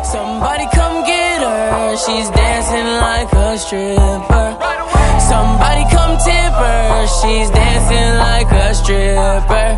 Somebody come get her, she's dancing like a stripper. Somebody come tip her, she's dancing like a stripper.